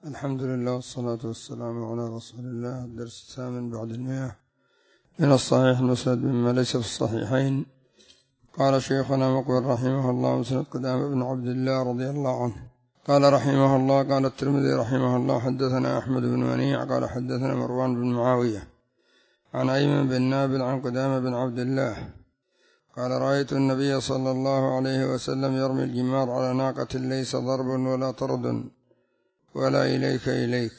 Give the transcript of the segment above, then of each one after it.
الحمد لله والصلاة والسلام على رسول الله. الدرس الثامن بعد 100 من الصحيح المسند مما ليس في الصحيحين. قال شيخنا مقبل رحمه الله مسند قدامة بن عبد الله رضي الله عنه قال رحمه الله قال الترمذي رحمه الله حدثنا أحمد بن منيع قال حدثنا مروان بن معاوية عن أيمن بن نابل عن قدامة بن عبد الله قال رأيت النبي صلى الله عليه وسلم يرمي الجمار على ناقة ليس ضرب ولا طرد ولا إليك.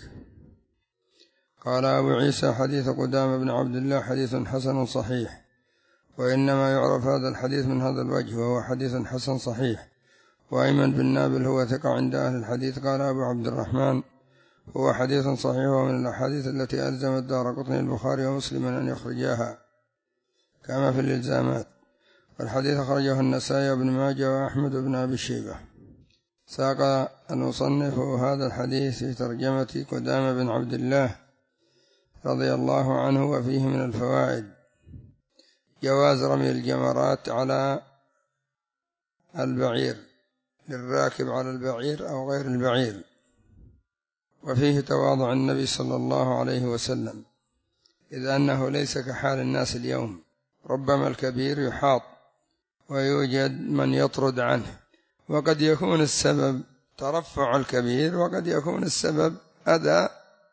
قال أبو عيسى حديث قدامة بن عبد الله حديث حسن صحيح، وإنما يعرف هذا الحديث من هذا الوجه وهو حديث حسن صحيح. وأيمن بن نابل هو ثقة عند أهل الحديث. قال أبو عبد الرحمن هو حديث صحيح ومن الأحاديث التي ألزم الدارقطني البخاري ومسلم أن يخرجاها كما في الإلزامات، والحديث أخرجه النسائي وابن ماجه وأحمد بن أبي شيبة. ساق المصنف هذا الحديث في ترجمة قدامة بن عبد الله رضي الله عنه، وفيه من الفوائد جواز رمي الجمرات على البعير للراكب على البعير أو غير البعير، وفيه تواضع النبي صلى الله عليه وسلم، إذ أنه ليس كحال الناس اليوم، ربما الكبير يحاط ويوجد من يطرد عنه، وقد يكون السبب ترفع الكبير وقد يكون السبب أذى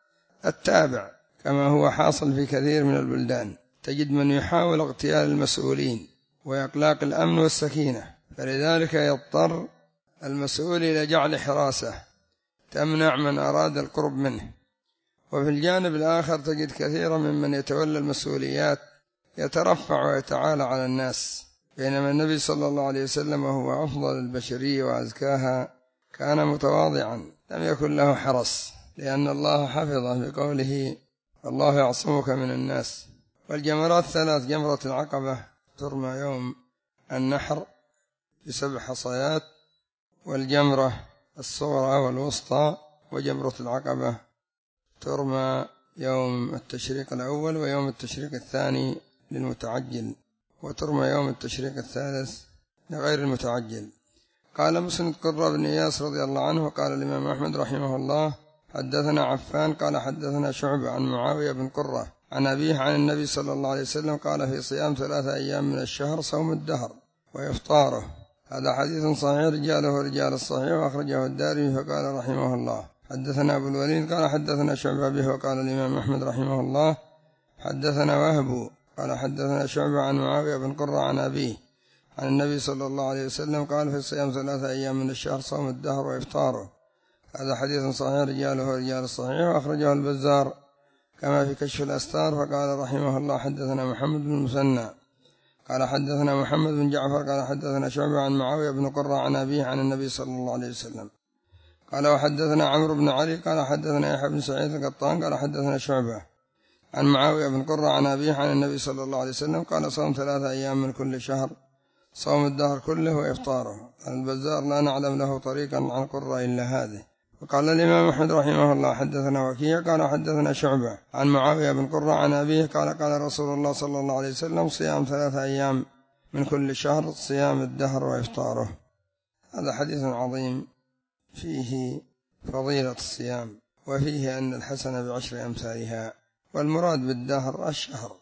التابع، كما هو حاصل في كثير من البلدان. تجد من يحاول اغتيال المسؤولين وإقلاق الأمن والسكينة، فلذلك يضطر المسؤول إلى جعل حراسة تمنع من أراد القرب منه. وفي الجانب الآخر تجد كثيرا ممن يتولى المسؤوليات يترفع ويتعالى على الناس، بينما النبي صلى الله عليه وسلم وهو أفضل البشرية وأزكاها كان متواضعا لم يكن له حرس، لأن الله حفظه بقوله الله يعصمك من الناس. والجمرات ثلاث: جمرة العقبة ترمى يوم النحر ب7 حصيات، والجمرة الصغرى والوسطى، وجمرة العقبة ترمى يوم التشريق الأول ويوم التشريق الثاني للمتعجل، وترمى يوم التشريق الثالث لغير المتعجل. قال مسند قرة بن إياس رضي الله عنه قال الإمام أحمد رحمه الله حدثنا عفان قال حدثنا شعبة عن معاوية بن قرة عن أبيه عن النبي صلى الله عليه وسلم قال في صيام 3 أيام من الشهر صوم الدهر وإفطاره. هذا حديث صحيح رجاله رجال الصحيح، وأخرجه الدارمي. فقال رحمه الله حدثنا أبو الوليد قال حدثنا شعبة به. وقال الإمام أحمد رحمه الله حدثنا وهب قال حدثنا شعبة عن معاوية بن قرة عن أبيه عن النبي صلى الله عليه وسلم قال في صيام 3 أيام من الشهر صوم الدهر وإفطاره. هذا حديث صحيح رجاله رجال الصحيح، وأخرجه البزار كما في كشف الأستار. فقال رحمه الله حدثنا محمد بن المثنى قال حدثنا محمد بن جعفر قال حدثنا شعبة عن معاوية بن قرة عن أبيه عن النبي صلى الله عليه وسلم قال وحدثنا عمرو بن علي قال حدثنا يحيى بن سعيد القطان قال حدثنا شعبة عن معاوية بن قرة عن أبيه عن النبي صلى الله عليه وسلم قال صوم 3 أيام من كل شهر صوم الدهر كله وإفطاره. البزار لا نعلم له طريقا عن قرة إلا هذه. وقال الإمام أحمد رحمه الله حدثنا وكيع قال حدثنا شعبة عن معاوية بن قرة عن أبيه قال قال رسول الله صلى الله عليه وسلم صيام 3 أيام من كل شهر صيام الدهر وإفطاره. هذا حديث عظيم فيه فضيلة الصيام، وفيه أن الحسنة ب10 أمثالها، والمراد بالدهر الشهر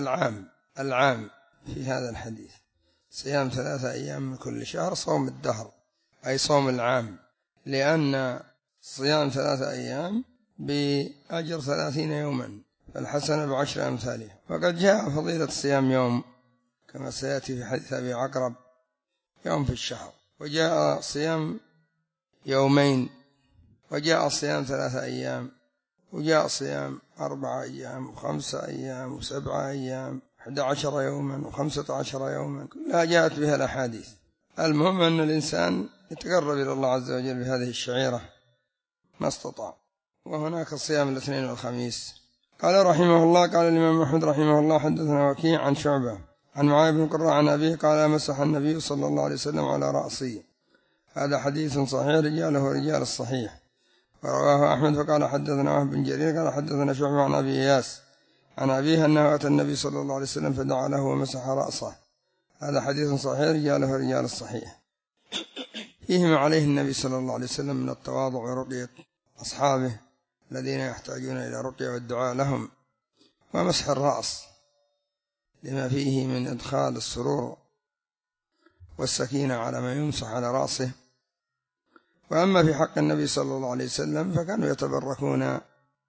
العام في هذا الحديث. صيام 3 أيام من كل شهر صوم الدهر أي صوم العام، لأن صيام 3 أيام بأجر 30 يوما، فالحسنة ب10 أمثالها. وقد جاء فضيلة الصيام يوم كما سيأتي في حديث أبي عقرب يوم في الشهر، وجاء صيام يومين، وجاء صيام 3 أيام، وجاء صيام 4 أيام و5 أيام و7 أيام 11 يوما و15 يوما، كلها جاءت بها الأحاديث. المهم أن الإنسان يتقرب إلى الله عز وجل بهذه الشعيرة ما استطاع. وهناك صيام الاثنين والخميس. قال رحمه الله قال الإمام أحمد رحمه الله حدثنا وكيع عن شعبة عن معاوية بن قرة عن أبيه قال مسح النبي صلى الله عليه وسلم على رأسي. هذا حديث صحيح رجاله رجال الصحيح، ورواه أحمد. فقال حدثنا وهب بن جرير قال حدثنا شعبة عن أبي إياس عن أبيه أنه أتى النبي صلى الله عليه وسلم فدعا له ومسح رأسه. هذا حديث صحيح رجاله رجال الصحيح، فيه ما عليه النبي صلى الله عليه وسلم من التواضع ورقية أصحابه الذين يحتاجون إلى رقية والدعاء لهم، ومسح الرأس لما فيه من إدخال السرور والسكينة على ما يمسح على رأسه. وأما في حق النبي صلى الله عليه وسلم فكانوا يتبركون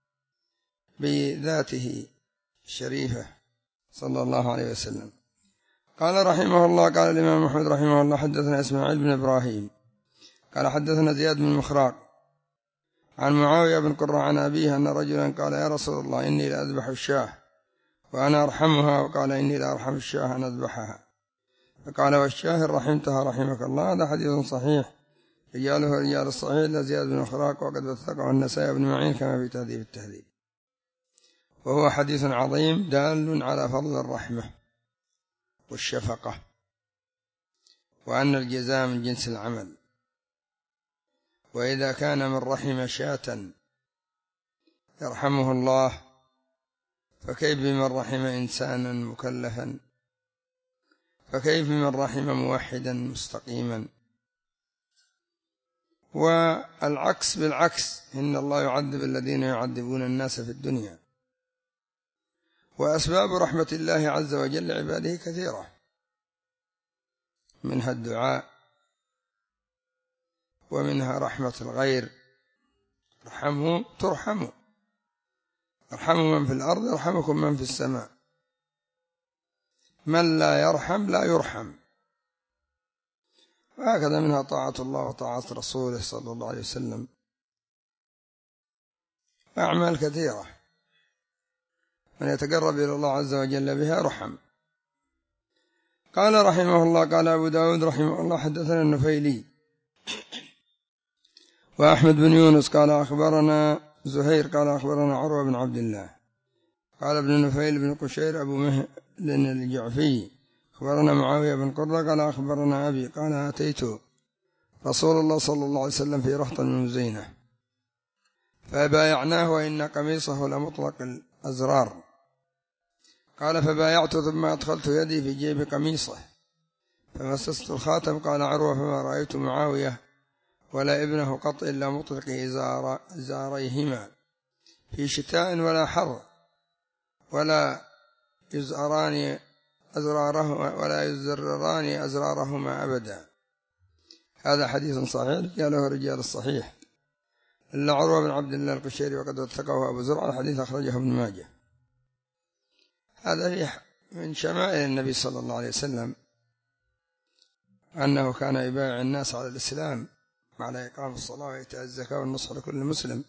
بذاته الشريفة صلى الله عليه وسلم. قال رحمه الله، قال الإمام أحمد رحمه الله: حدثنا إسماعيل بن إبراهيم قال حدثنا زياد بن مخراق عن معاوية بن قرة عن أبيه أن رجلا قال: يا رسول الله، إني لأذبح الشاة وأنا أرحمها. وقال: إني لأرحم الشاة أن أذبحها. فقال: والشاة رحمتها رحمك الله. هذا حديث صحيح، رجاله رجال الصحيح لزياد بن مخراق، وقد وثقه النسائي بن معين كما في تهذيب التهذيب. وهو حديث عظيم دال على فضل الرحمة والشفقة، وأن الجزاء من جنس العمل. وإذا كان من رحم شاة يرحمه الله، فكيف بمن رحم إنسانا مكلفا؟ فكيف بمن رحم موحدا مستقيما؟ والعكس بالعكس، إن الله يعذب الذين يعذبون الناس في الدنيا. وأسباب رحمة الله عز وجل لعباده كثيرة، منها الدعاء، ومنها رحمة الغير. ارحموا ترحموا، ارحموا من في الأرض يرحمكم من في السماء. من لا يرحم لا يرحم. وهكذا منها طاعة الله وطاعة رسوله صلى الله عليه وسلم، أعمال كثيرة من يتقرب إلى الله عز وجل بها رحم. قال رحمه الله: قال أبو داود رحمه الله: حدثنا النفيلي وأحمد بن يونس قال أخبرنا زهير قال أخبرنا عروة بن عبد الله قال ابن نفيل بن قشير أبو مهل الجعفي أخبرنا معاوية بن قرة قال أخبرنا أبي قال: أتيت رسول الله صلى الله عليه وسلم في رهط من مزينة فبايعناه وإن قميصه لمطلق الأزرار. قال: فبايعت ثم أدخلت يدي في جيب قميصه فمسست الخاتم. قال عروة: فما رأيت معاوية ولا ابنه قط إلا مطلق إزاريهما في شتاء ولا حر، ولا يزرران أزرارهما أبدا. هذا حديث صحيح رجاله رجال الصحيح إلا عروة بن عبد الله القشيري، وقد وثقه أبو زرع. الحديث أخرجه ابن ماجه. هذا من شمائل النبي صلى الله عليه وسلم أنه كان يبايع الناس على الإسلام على إقام الصلاة وإيتاء الزكاة والنصح لكل مسلم،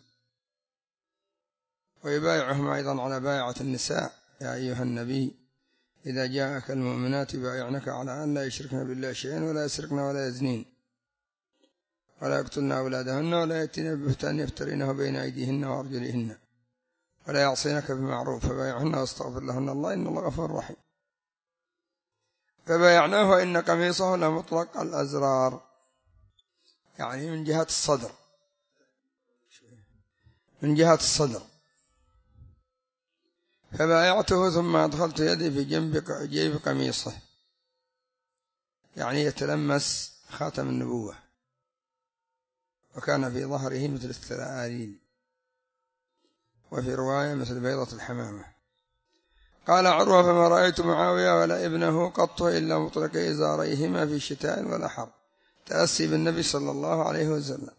ويبايعهم أيضا على بايعة النساء: يا أيها النبي إذا جاءك المؤمنات بايعنك على أن لا يشركن بالله شيئا ولا يسرقن ولا يزنين ولا يقتلن أولادهن ولا يأتين ببهتان يفترينه بين أيديهن وأرجلهن ولا يعصينك بمعروف فبايعهن واستغفر لهن الله إن الله غفور رحيم. فبايعناه وإن قميصه لمطلق الأزرار، يعني من جهة الصدر، من جهة الصدر. فبايعته ثم أدخلت يدي في جيب قميصه، يعني يتلمس خاتم النبوة، وكان في ظهره مثل الثرآليل، وفي رواية مثل بيضة الحمامة. قال عروة: فما رأيت معاوية ولا ابنه قط إلا مطلق إزاريهما في شتاء ولا حر، تأسي بالنبي صلى الله عليه وسلم،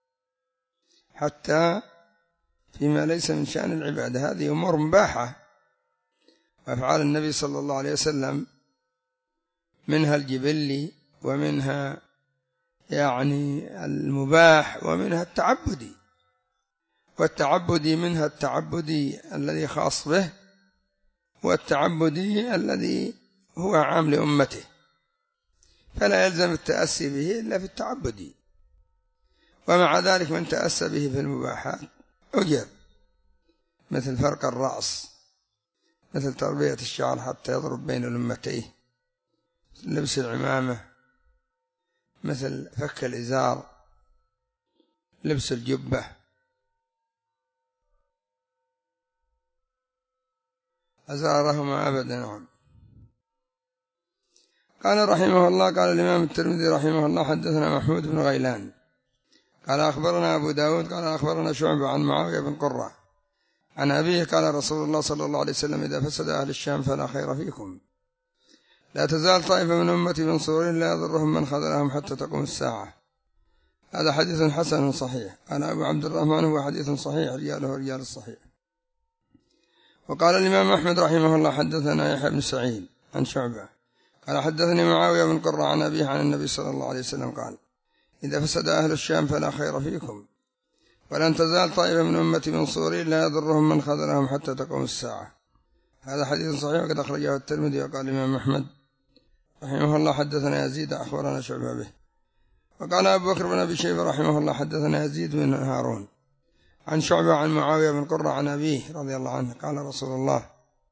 حتى فيما ليس من شأن العبادة. هذه أمور مباحة، وأفعال النبي صلى الله عليه وسلم منها الجبلي ومنها يعني المباح ومنها التعبدي، والتعبدي منها التعبدي الذي خاص به والتعبدي الذي هو عام لأمته، فلا يلزم التأسي به إلا في التعبدي. ومع ذلك من تأسى به في المباحات أجر، مثل فرق الرأس، مثل تربية الشعر حتى يضرب بين لمتيه، لبس العمامة، مثل فك الإزار، لبس الجبة، أزارهما أبدا. نعم. قال رحمه الله: قال الإمام الترمذي رحمه الله: حدثنا محمود بن غيلان قال أخبرنا أبو داود قال أخبرنا شعبة عن معاوية بن قرة عن أبيه قال رسول الله صلى الله عليه وسلم إذا فسد أهل الشام فلا خير فيكم، لا تزال طائفة من أمتي منصورين لا يضرهم من خذلهم حتى تقوم الساعة. هذا حديث حسن صحيح. قال أبو عبد الرحمن هو حديث صحيح رجاله رجال الصحيح. وقال الإمام أحمد رحمه الله حدثنا يحيى بن سعيد عن شعبة قال حدثني معاوية بن قرة عن أبيه عن النبي صلى الله عليه وسلم قال إذا فسد أهل الشام فلا خير فيكم، ولن تزال طائفة من أمتي منصورين لا يضرهم من خذلهم حتى تقوم الساعة. هذا حديث صحيح وقد أخرجه الترمذي. وقال الإمام أحمد رحمه الله حدثنا يزيد أخبرنا شعبة به. وقال أبو بكر بن أبي شيبة رحمه الله حدثنا يزيد بن هارون عن شعبة عن معاوية بن قرة عن أبيه رضي الله عنه قال رسول الله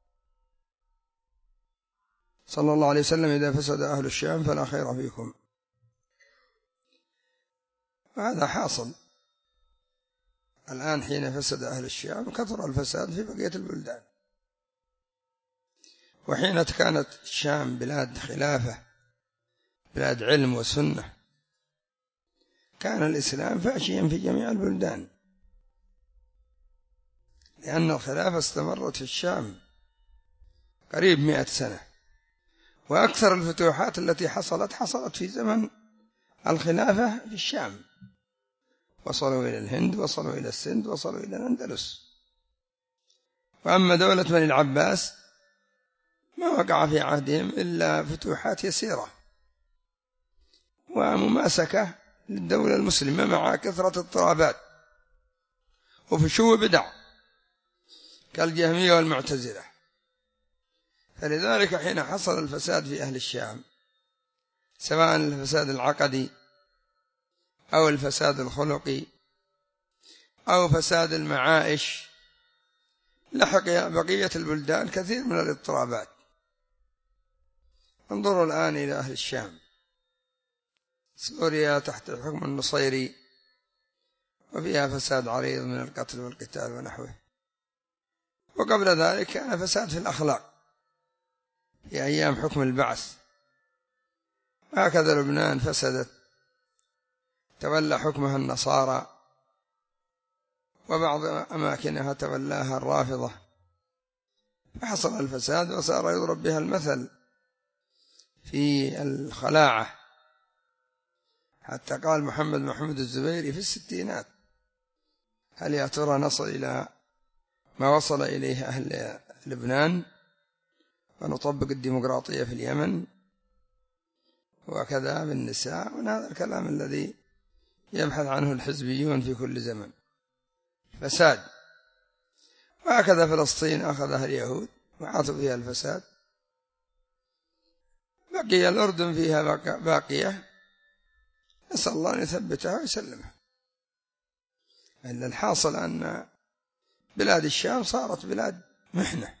صلى الله عليه وسلم إذا فسد أهل الشام فلا خير فيكم. وهذا حاصل الآن حين فسد أهل الشام كثر الفساد في بقية البلدان. وحين كانت الشام بلاد خلافة بلاد علم وسنة كان الإسلام فاشيا في جميع البلدان، لأن الخلافة استمرت في الشام قريب 100 سنة، وأكثر الفتوحات التي حصلت في زمن الخلافة في الشام. وصلوا إلى الهند، وصلوا إلى السند، وصلوا إلى الأندلس. وأما دولة بني العباس ما وقع في عهدهم إلا فتوحات يسيرة ومماسكة للدولة المسلمة مع كثرة اضطرابات وفشو بدع كالجهمية والمعتزلة. فلذلك حين حصل الفساد في أهل الشام سواء الفساد العقدي أو الفساد الخلقي أو فساد المعائش لحق بقية البلدان كثير من الاضطرابات. انظروا الآن إلى أهل الشام، سوريا تحت الحكم النصيري وفيها فساد عريض من القتل والقتال ونحوه. وقبل ذلك كان فساد في الأخلاق في أيام حكم البعث. هكذا لبنان فسدت تولى حكمها النصارى، وبعض أماكنها تولاها الرافضة، فحصل الفساد وصار يضرب بها المثل في الخلاعة، حتى قال محمد الزبيري في الستينات هل يا ترى نصل إلى ما وصل إليه أهل لبنان ونطبق الديمقراطية في اليمن وكذا بالنساء؟ وهذا الكلام الذي يبحث عنه الحزبيون في كل زمن، فساد. وهكذا فلسطين أخذها اليهود وعاثوا فيها الفساد، بقي الأردن فيها باقية، نسأل الله أن يثبتها ويسلمها. إلا الحاصل أن بلاد الشام صارت بلاد محنة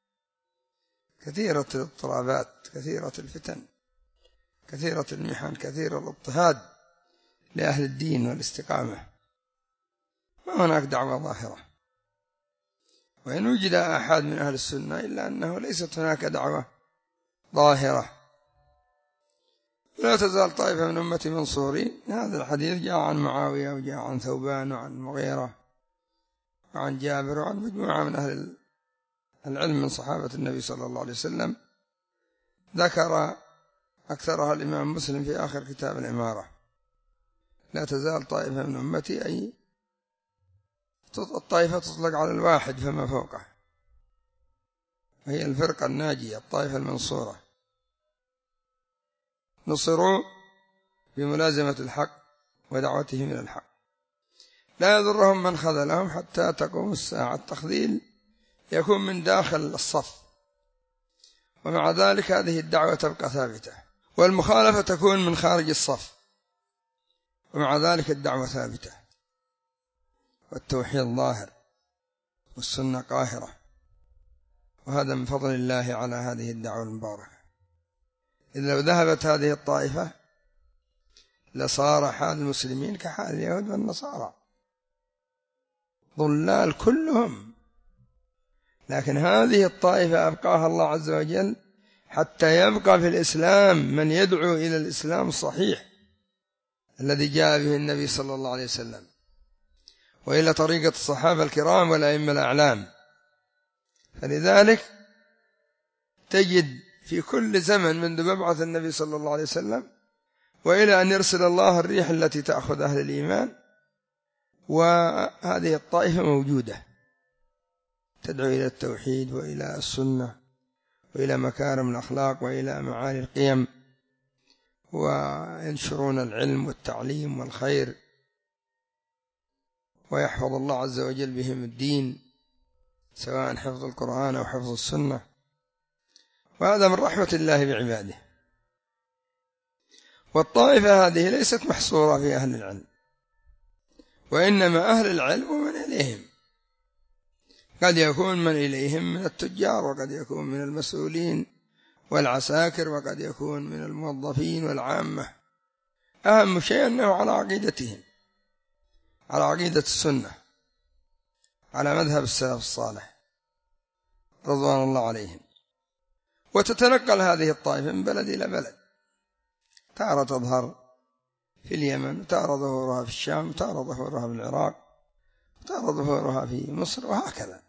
كثيرة الاضطرابات، كثيرة الفتن، كثيرة المحن، كثير الاضطهاد لأهل الدين والاستقامة. ما هناك دعوة ظاهرة، وإن وجد أحد من أهل السنة إلا أنه ليست هناك دعوة ظاهرة. لا تزال طائفة من أمتي منصورين. هذا الحديث جاء عن معاوية وجاء عن ثوبان وعن مغيرة وعن جابر وعن مجموعة من أهل العلم من صحابة النبي صلى الله عليه وسلم، ذكر أكثرها الإمام مسلم في آخر كتاب الإمارة. لا تزال طائفة من أمتي، أي الطائفة تطلق على الواحد فما فوقه، وهي الفرقة الناجية الطائفة المنصورة، نصروا بملازمة الحق ودعوته من الحق، لا يضرهم من خذلهم حتى تقوم الساعة. التخذيل يكون من داخل الصف، ومع ذلك هذه الدعوة تبقى ثابتة، والمخالفة تكون من خارج الصف، ومع ذلك الدعوة ثابتة، والتوحيد ظاهر والسنة قاهرة. وهذا من فضل الله على هذه الدعوة المباركة. إذ لو ذهبت هذه الطائفة لصار حال المسلمين كحال اليهود والنصارى، ضلال كلهم. لكن هذه الطائفة أبقاها الله عز وجل حتى يبقى في الإسلام من يدعو إلى الإسلام الصحيح الذي جاء به النبي صلى الله عليه وسلم، وإلى طريقة الصحابة الكرام والأئمة الأعلام. فلذلك تجد في كل زمن منذ مبعث النبي صلى الله عليه وسلم وإلى أن يرسل الله الريح التي تأخذ أهل الإيمان، وهذه الطائفة موجودة تدعو إلى التوحيد وإلى السنة وإلى مكارم الأخلاق وإلى معالي القيم، وينشرون العلم والتعليم والخير، ويحفظ الله عز وجل بهم الدين، سواء حفظ القرآن أو حفظ السنة، وهذا من رحمة الله بعباده. والطائفة هذه ليست محصورة في أهل العلم، وإنما أهل العلم ومن إليهم، قد يكون من إليهم من التجار، وقد يكون من المسؤولين والعساكر، وقد يكون من الموظفين والعامة. أهم شيء أنه على عقيدتهم، على عقيدة السنة، على مذهب السلف الصالح رضوان الله عليهم. وتتنقل هذه الطائفة من بلد إلى بلد، تارة تظهر في اليمن، وتارة ظهورها في الشام، وتارة ظهورها في العراق، وتارة ظهورها في مصر، وهكذا.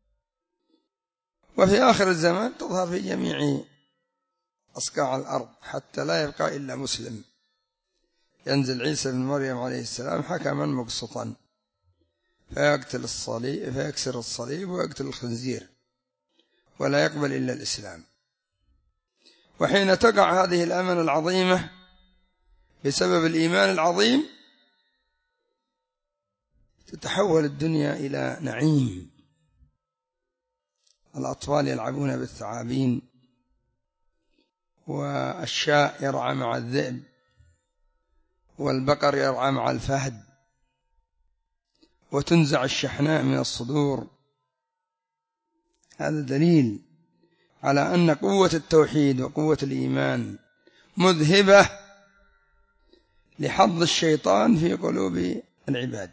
وفي آخر الزمان تظهر في جميع أصقاع الأرض، حتى لا يبقى إلا مسلم. ينزل عيسى بن مريم عليه السلام حكما مقسطا، فيقتل الصليب، فيكسر الصليب ويقتل الخنزير، ولا يقبل إلا الإسلام. وحين تقع هذه الأمن العظيمة بسبب الإيمان العظيم، تتحول الدنيا إلى نعيم. الأطفال يلعبون بالثعابين، والشاء يرعى مع الذئب، والبقر يرعى مع الفهد، وتنزع الشحناء من الصدور. هذا دليل على أن قوة التوحيد وقوة الإيمان مذهبة لحظ الشيطان في قلوب العباد.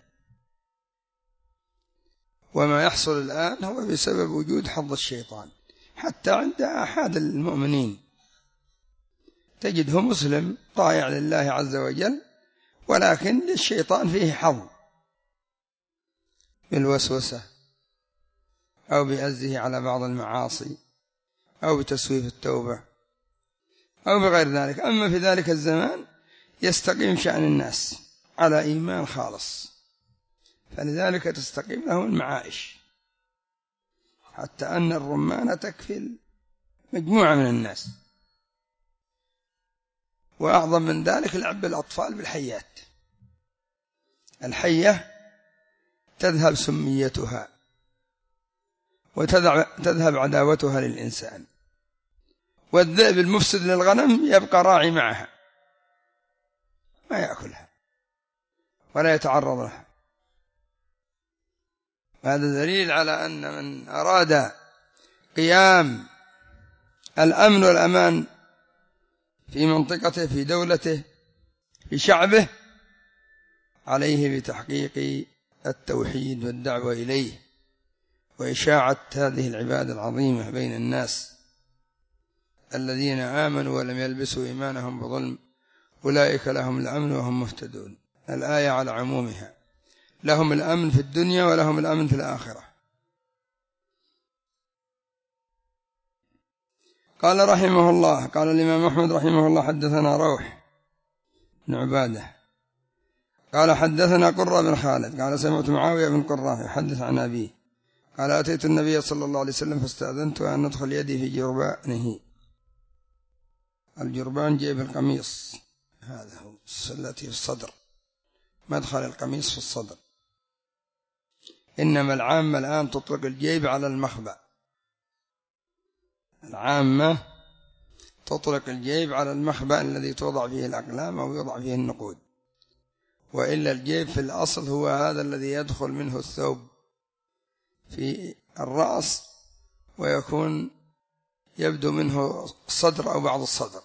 وما يحصل الآن هو بسبب وجود حظ الشيطان. حتى عند أحد المؤمنين تجده مسلم طائع لله عز وجل، ولكن للشيطان فيه حظ بالوسوسة، أو بأزه على بعض المعاصي، أو بتسويف التوبة، أو بغير ذلك. أما في ذلك الزمان يستقيم شأن الناس على إيمان خالص، فلذلك تستقيم لهم المعائش، حتى أن الرمان تكفي مجموعة من الناس. وأعظم من ذلك لعب الأطفال بالحيات. الحية تذهب سميتها، وتذهب عداوتها للإنسان، والذئب المفسد للغنم يبقى راعي معها، ما يأكلها ولا يتعرض لها. هذا دليل على أن من أراد قيام الأمن والأمان في منطقته، في دولته، في شعبه، عليه بتحقيق التوحيد والدعوة إليه، وإشاعة هذه العبادة العظيمة بين الناس. الذين آمنوا ولم يلبسوا إيمانهم بظلم أولئك لهم الأمن وهم مهتدون. الآية على عمومها، لهم الأمن في الدنيا ولهم الأمن في الآخرة. قال رحمه الله، قال الإمام أحمد رحمه الله: حدثنا روح بن عبادة قال حدثنا قرة بن خالد قال سمعت معاوية بن قرة يحدث عن أبيه قال: أتيت النبي صلى الله عليه وسلم فاستأذنت أن ندخل يدي في جربانه. الجربان جيب القميص، هذا هو التي في الصدر، مدخل القميص في الصدر. إنما العامة الآن تطلق الجيب على المخبأ، العامة تطلق الجيب على المخبأ الذي توضع فيه الأقلام أو يوضع فيه النقود، وإلا الجيب في الأصل هو هذا الذي يدخل منه الثوب في الرأس، ويكون يبدو منه الصدر أو بعض الصدر.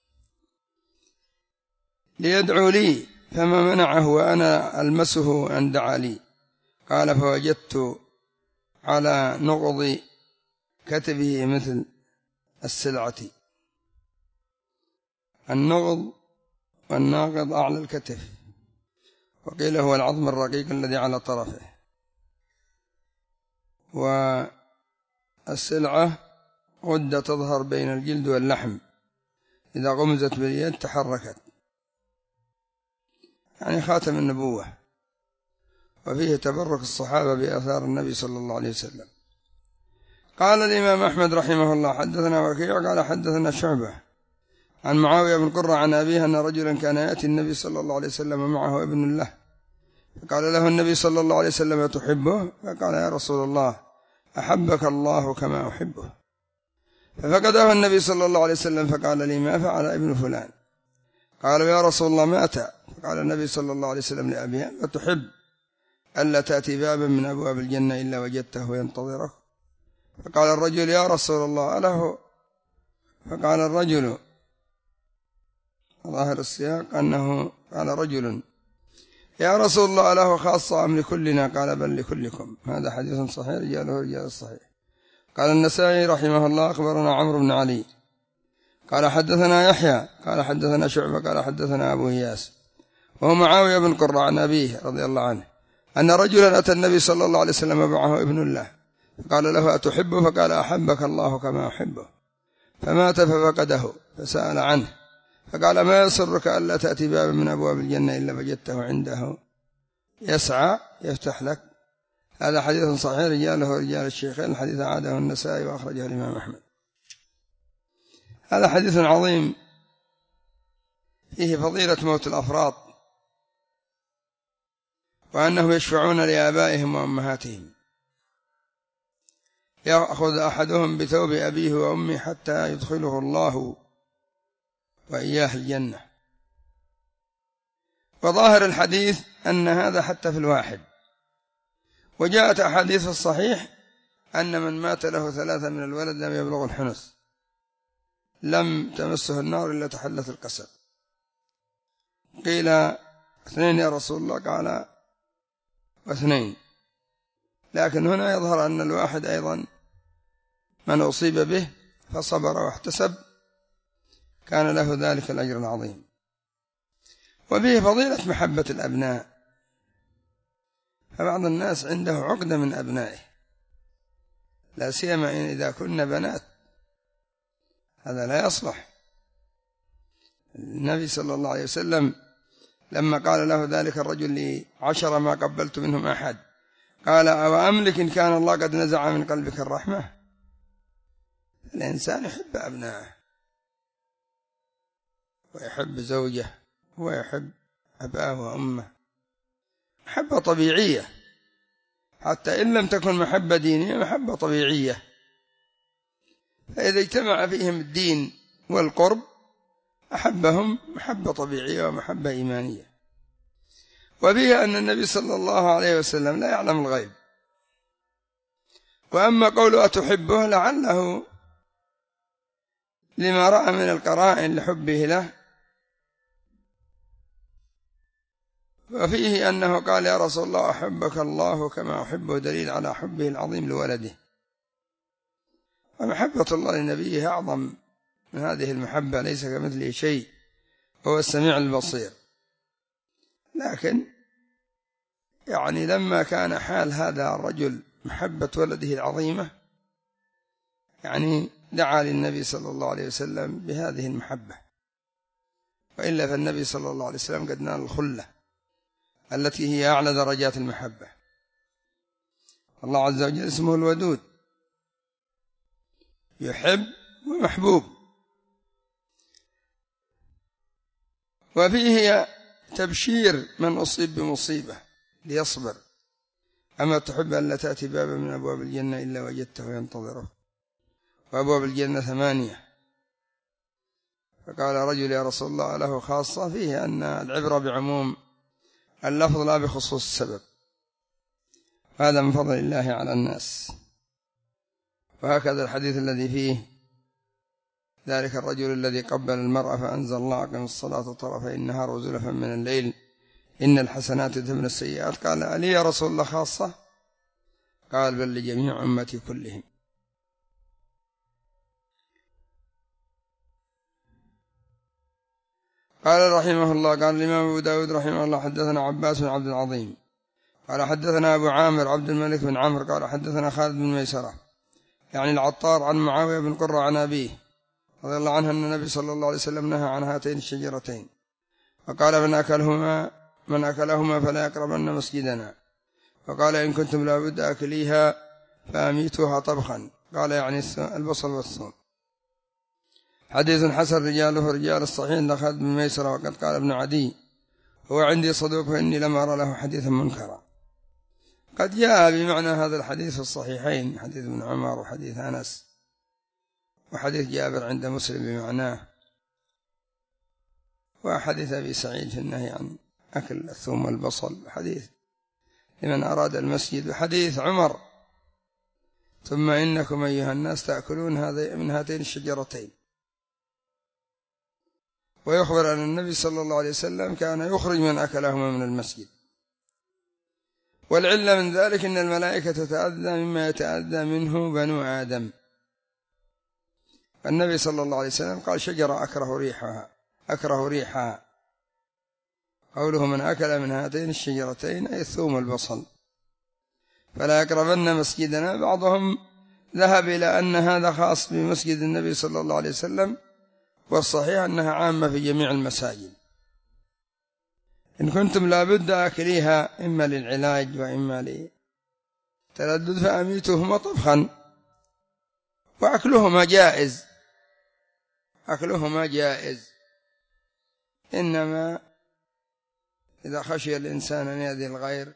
ليدعو لي فما منعه وأنا ألمسه أن دعا لي. قال: فوجدت على نقض كتبه مثل السلعة. النقض والناقض أعلى الكتف، وقيل هو العظم الرقيق الذي على طرفه. والسلعة غدة تظهر بين الجلد واللحم، إذا غمزت باليد تحركت، يعني خاتم النبوة. وفيه تبرك الصحابة بآثار النبي صلى الله عليه وسلم. قال الإمام أحمد رحمه الله: حدثنا وكيع قال حدثنا شعبة عن معاوية بن قرة عن أبيه أن رجلا كان يأتي النبي صلى الله عليه وسلم معه ابن له، فقال له النبي صلى الله عليه وسلم: تحبه؟ فقال: يا رسول الله، أحبك الله كما أحبه. ففقده النبي صلى الله عليه وسلم فقال: لي ما فعل ابن فلان؟ قالوا: يا رسول الله مات. فقال النبي صلى الله عليه وسلم لأبيه: أتحب ألا تأتي بابا من أبواب الجنة إلا وجدته ينتظرك؟ فقال الرجل: يا رسول الله أله؟ فقال الرجل، ظاهر السياق أنه قال رجل: يا رسول الله أله خاصة أم لكلنا؟ قال: بل لكلكم. هذا حديث صحيح رجاله رجال الصحيح. قال النسائي رحمه الله: أخبرنا عمرو بن علي قال حدثنا يحيى قال حدثنا شعبة قال حدثنا أبو إياس وهو معاوية بن قرة عن أبيه رضي الله عنه أن رجلا أتى النبي صلى الله عليه وسلم معه ابن له، قال له: أتحبه؟ فقال: أحبك الله كما أحبه. فمات ففقده فسأل عنه، فقال: ما يسرك ألا تأتي بابا من أبواب الجنة إلا وجدته عنده يسعى يفتح لك؟ هذا حديث صحيح رجاله رجال الشيخين. الحديث عاده النسائي وأخرجه الإمام أحمد. هذا حديث عظيم فيه فضيلة موت الأفراط، وأنهم يشفعون لآبائهم وأمهاتهم. يأخذ أحدهم بثوب أبيه وأمه حتى يدخله الله وإياه الجنة. وظاهر الحديث أن هذا حتى في الواحد. وجاءت أحاديث الصحيح أن من مات له 3 من الولد لم يبلغ الحنث لم تمسه النار إلا تحلت القسم. قيل 2 يا رسول الله؟ قال: و2. لكن هنا يظهر أن الواحد أيضا من أصيب به فصبر واحتسب كان له ذلك الأجر العظيم. وفيه فضيلة محبة الأبناء، فبعض الناس عنده عقدة من أبنائه، لا سيما إذا كن بنات، هذا لا يصلح. النبي صلى الله عليه وسلم لما قال له ذلك الرجل: ل10 ما قبلت منهم أحد، قال: أوأملك إن كان الله قد نزع من قلبك الرحمة؟ الإنسان يحب أبنائه ويحب زوجه ويحب أباه وأمه، محبة طبيعية، حتى إن لم تكن محبة دينية محبة طبيعية. فإذا اجتمع فيهم الدين والقرب أحبهم محبة طبيعية ومحبة إيمانية. وبه أن النبي صلى الله عليه وسلم لا يعلم الغيب. وأما قوله: أتحبه؟ لعله لما رأى من القرائن لحبه له. وفيه أنه قال: يا رسول الله أحبك الله كما أحبه، دليل على حبه العظيم لولده. ومحبة الله لنبيه أعظم من هذه المحبة، ليس كمثله شيء، هو السميع البصير. لكن يعني لما كان حال هذا الرجل محبة ولده العظيمة، يعني دعا للنبي صلى الله عليه وسلم بهذه المحبة. وإلا فالنبي صلى الله عليه وسلم قد نال الخلة التي هي أعلى درجات المحبة. الله عز وجل اسمه الودود، يحب ومحبوب. وفيه تبشير من أصيب بمصيبة ليصبر: أما تحب أن لا تأتي بابا من أبواب الجنة إلا وجدته ينتظره؟ وأبواب الجنة 8. فقال رجل: يا رسول الله له خاصة؟ فيه أن العبرة بعموم اللفظ لا بخصوص السبب، هذا من فضل الله على الناس. وهكذا الحديث الذي فيه ذلك الرجل الذي قبل المرأة فأنزل الله: أقم الصلاة طرفي النهار وزلفا من الليل إن الحسنات يذهبن السيئات. قال: ألي يا رسول الله خاصة؟ قال: بل لجميع أمتي كلهم. قال رحمه الله قال الإمام أبو داود رحمه الله حدثنا عباس بن عبد العظيم قال حدثنا أبو عامر عبد الملك بن عمرو قال حدثنا خالد بن ميسرة يعني العطار عن معاوية بن قرة عن أبيه رضي الله عنه أن النبي صلى الله عليه وسلم نهى عن هاتين الشجرتين فقال من أكلهما فلا يقربن مسجدنا فقال إن كنتم لابد أكليها فأميتوها طبخا قال يعني البصل والثوم. حديث حسن رجاله رجال الصحيح لخالد بن ميسرة وقد قال ابن عدي هو عندي صدوق فإني لم أرى له حديثا منكرا. قد جاء بمعنى هذا الحديث في الصحيحين حديث ابن عمر وحديث أنس وحديث جابر عند مسلم بمعناه وحديث أبي سعيد في النهي عن أكل الثوم والبصل حديث لمن أراد المسجد وحديث عمر ثم إنكم أيها الناس تأكلون من هاتين الشجرتين. ويخبر أن النبي صلى الله عليه وسلم كان يخرج من أكلهما من المسجد. والعلة من ذلك أن الملائكة تتأذى مما يتأذى منه بنو آدم. النبي صلى الله عليه وسلم قال شجرة أكره ريحها قوله من أكل من هاتين الشجرتين أي الثوم والبصل فلا يقربن مسجدنا. بعضهم ذهب إلى أن هذا خاص بمسجد النبي صلى الله عليه وسلم والصحيح أنها عامة في جميع المساجد. إن كنتم لابد أكليها إما للعلاج وإما للتلذذ فأميتوهما طبخا وأكلهما جائز إنما إذا خشي الإنسان أن يأذي الغير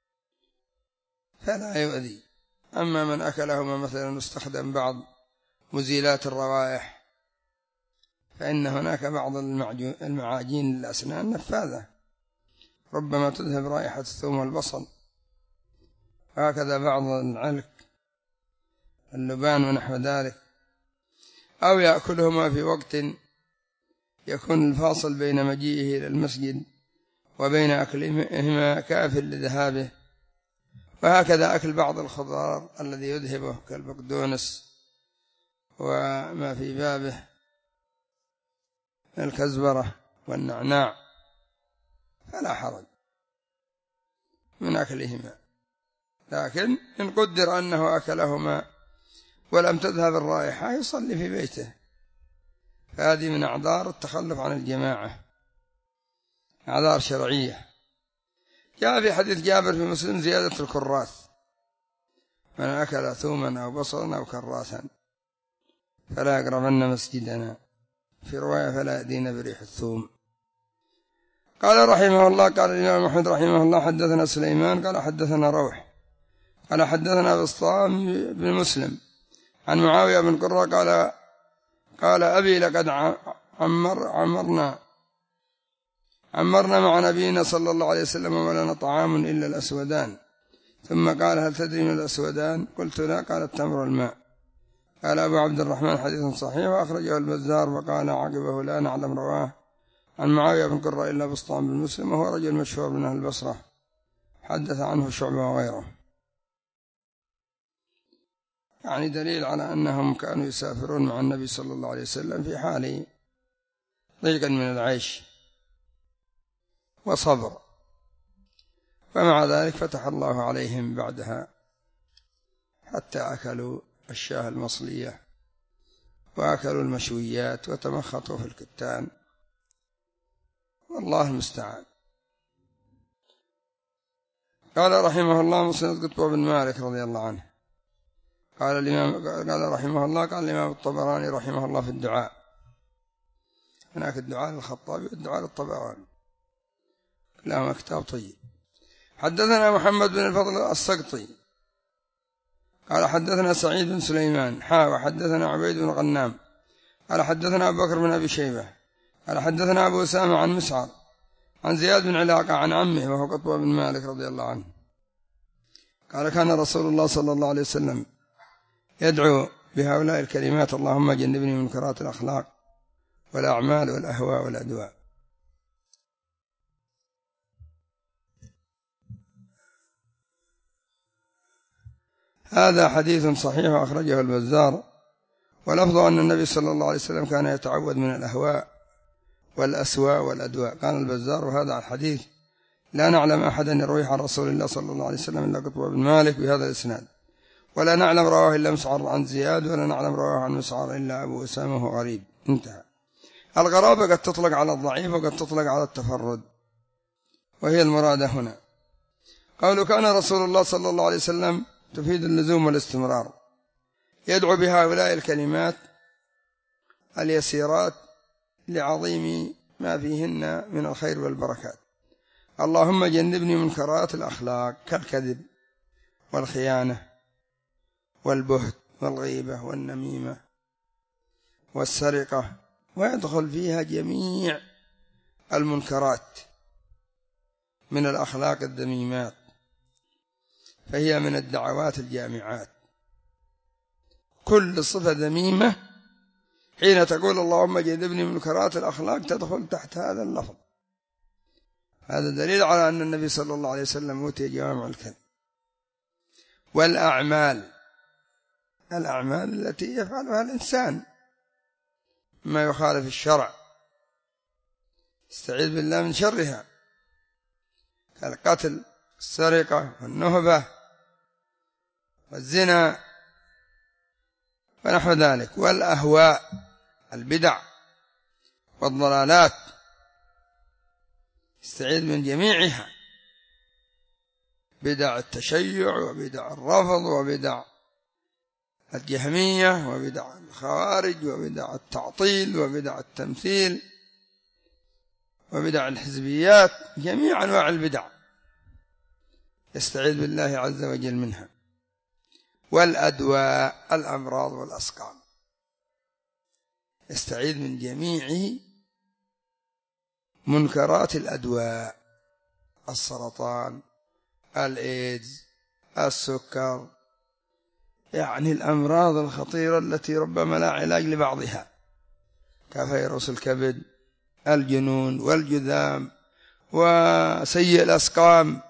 فلا يؤذي. أما من أكلهما مثلا استخدم بعض مزيلات الروائح فإن هناك بعض المعاجين للأسنان نفاذة ربما تذهب رائحة الثوم والبصل. هكذا بعض العلك اللبان ونحو ذلك. أو يأكلهما في وقت يكون الفاصل بين مجيئه إلى المسجد وبين أكلهما كاف لذهابه. وهكذا أكل بعض الخضار الذي يذهبه كالبقدونس وما في بابه الكزبرة والنعناع فلا حرج من أكلهما. لكن إن قدر أنه أكلهما ولم تذهب الرائحة يصلي في بيته فهذه من أعذار التخلف عن الجماعة أعذار شرعية. جاء في حديث جابر في مسلم زيادة الكراث من أكل ثوما أو بصلا أو كراثا فلا يقربن مسجدنا في رواية فلا يأتين بريح الثوم. قال رحمه الله قال الإمام أحمد رحمه الله حدثنا سليمان قال حدثنا روح قال حدثنا بسطام بن مسلم عن معاوية بن قرة قال أبي لقد عمرنا مع نبينا صلى الله عليه وسلم ولنا طعام إلا الأسودان ثم قال هل تدري من الأسودان قلت لا قال التمر والماء. قال أبو عبد الرحمن حديث صحيح وأخرجه البزار وقال عقبه لا نعلم رواه عن معاوية بن قرة إلا بسطام بن مسلم وهو رجل مشهور من أهل البصرة حدث عنه شعبة وغيره. يعني دليل على أنهم كانوا يسافرون مع النبي صلى الله عليه وسلم في حال ضيق من العيش وصبر فمع ذلك فتح الله عليهم بعدها حتى أكلوا الشاه المصلية وأكلوا المشويات وتمخطوا في الكتان والله المستعان. قال رحمه الله مسند قطب بن مالك رضي الله عنه قال رحمه الله قال الإمام الطبراني رحمه الله في الدعاء هناك الدعاء للخطابي والدعاء للطبراني كلاهما كتاب طيب. حدثنا محمد بن الفضل السقطي قال حدثنا سعيد بن سليمان وحدثنا عبيد بن غنام قال حدثنا أبو بكر بن أبي شيبة قال حدثنا أبو أسامة عن مسعر عن زياد بن علاقة عن عمه وهو قطب بن مالك رضي الله عنه قال كان رسول الله صلى الله عليه وسلم يدعو بهؤلاء الكلمات اللهم جنبني من منكرات الأخلاق والأعمال والأهواء والأدواء. هذا حديث صحيح أخرجه البزار ولفظ أن النبي صلى الله عليه وسلم كان يتعوذ من الأهواء والأسواء والأدواء. قال البزار وهذا الحديث لا نعلم أحدا يرويه عن رسول الله صلى الله عليه وسلم إلا قطب بن مالك بهذا الإسناد، ولا نعلم رواه إلا مسعر عن زياد، ولا نعلم رواه عن مسعر إلا أبو أسامة وهو غريب. انتهى. الغرابة قد تطلق على الضعيف وقد تطلق على التفرد، وهي المراد هنا. قالوا كان رسول الله صلى الله عليه وسلم تفيد اللزوم والاستمرار، يدعو بهؤلاء الكلمات اليسيرات لعظيم ما فيهن من الخير والبركات: اللهم جنبني منكرات الأخلاق كالكذب والخيانة والبهت والغيبة والنميمة والسرقة، ويدخل فيها جميع المنكرات من الأخلاق الذميمات، فهي من الدعوات الجامعات. كل صفة ذميمة حين تقول اللهم جنبني منكرات الأخلاق تدخل تحت هذا اللفظ. هذا دليل على أن النبي صلى الله عليه وسلم أوتي جوامع الكلم. والأعمال، الأعمال التي يفعلها الإنسان ما يخالف الشرع استعيذ بالله من شرها، كالقتل السرقة والنهبة والزنا ونحو ذلك. والأهواء البدع والضلالات استعيذ من جميعها، بدع التشيع وبدع الرفض وبدع الجهمية وبدع الخوارج وبدع التعطيل وبدع التمثيل وبدع الحزبيات، جميع أنواع البدع يستعيذ بالله عز وجل منها. والأدواء الأمراض والأسقام يستعيذ من جميع منكرات الأدواء: السرطان، الإيدز، السكر، يعني الأمراض الخطيرة التي ربما لا علاج لبعضها، كفيروس الكبد، الجنون والجذام وسيء الأسقام.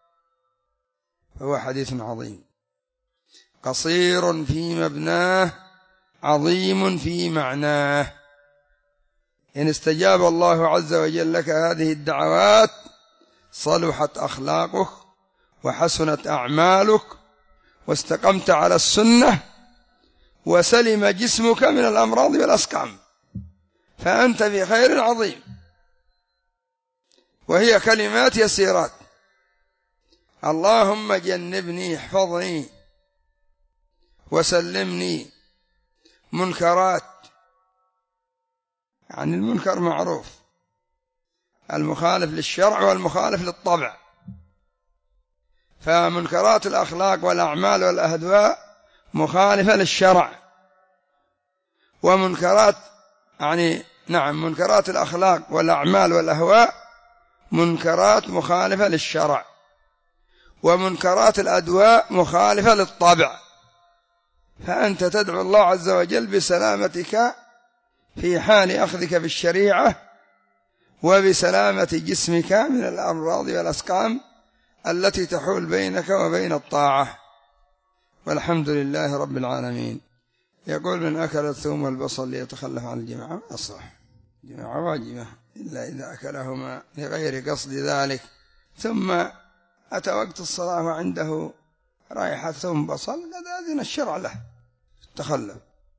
فهو حديث عظيم قصير في مبناه عظيم في معناه. إن استجاب الله عز وجل لك هذه الدعوات صلحت أخلاقك وحسنت أعمالك واستقمت على السنة وسلم جسمك من الأمراض والأسقام، فأنت في خير عظيم. وهي كلمات يسيرات: اللهم جنبني، احفظني وسلمني منكرات، يعني المنكر معروف، المخالف للشرع والمخالف للطبع، فمنكرات الأخلاق والأعمال والأهواء مخالفة للشرع، ومنكرات منكرات الأخلاق والأعمال والأهواء منكرات مخالفة للشرع، ومنكرات الأدواء مخالفة للطبع. فأنت تدعو الله عز وجل بسلامتك في حال أخذك بالشريعة وبسلامة جسمك من الأمراض والأسقام التي تحول بينك وبين الطاعة. والحمد لله رب العالمين. يقول: من أكل الثوم والبصل ليتخلف عن الجماعة أصح، جماعة واجبة إلا إذا أكلهما لغير قصد ذلك، ثم أتى وقت الصلاة وعنده رائحة ثوم بصل قد أذن الشرع له التخلف.